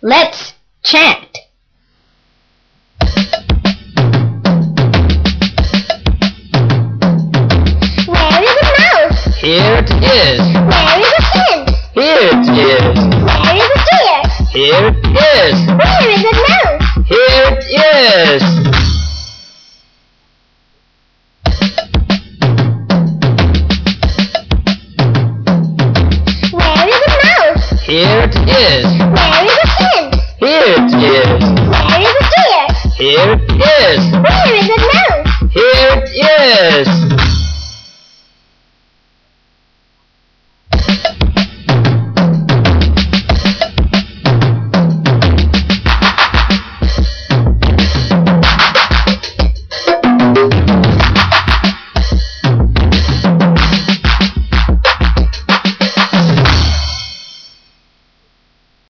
Let's chant. Where is a mouse? Here it is. Where is a hen? Here it is. Where is a deer? Here it is. Where is a mouse? Here it is.